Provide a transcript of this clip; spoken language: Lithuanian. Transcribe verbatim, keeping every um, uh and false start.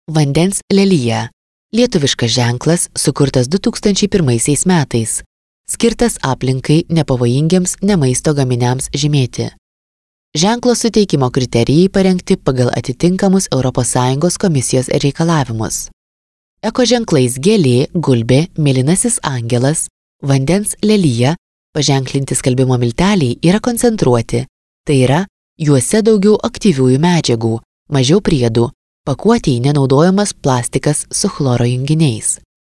Vandens lelija. Lietuviškas ženklas sukurtas du tūkstančiai pirmaisiais metais. Skirtas aplinkai nepavojingiams nemaisto gaminiams žymėti. Ženklo suteikimo kriterijai parengti pagal atitinkamus Europos Sąjungos komisijos reikalavimus. Ekoženklais gėlė, gulbė, mėlynasis angelas, vandens lelija paženklinti skalbimo milteliai yra koncentruoti, tai yra, juose daugiau aktyviųjų medžiagų, mažiau priedų, pakuotėje nenaudojamas plastikas su chloro junginiais.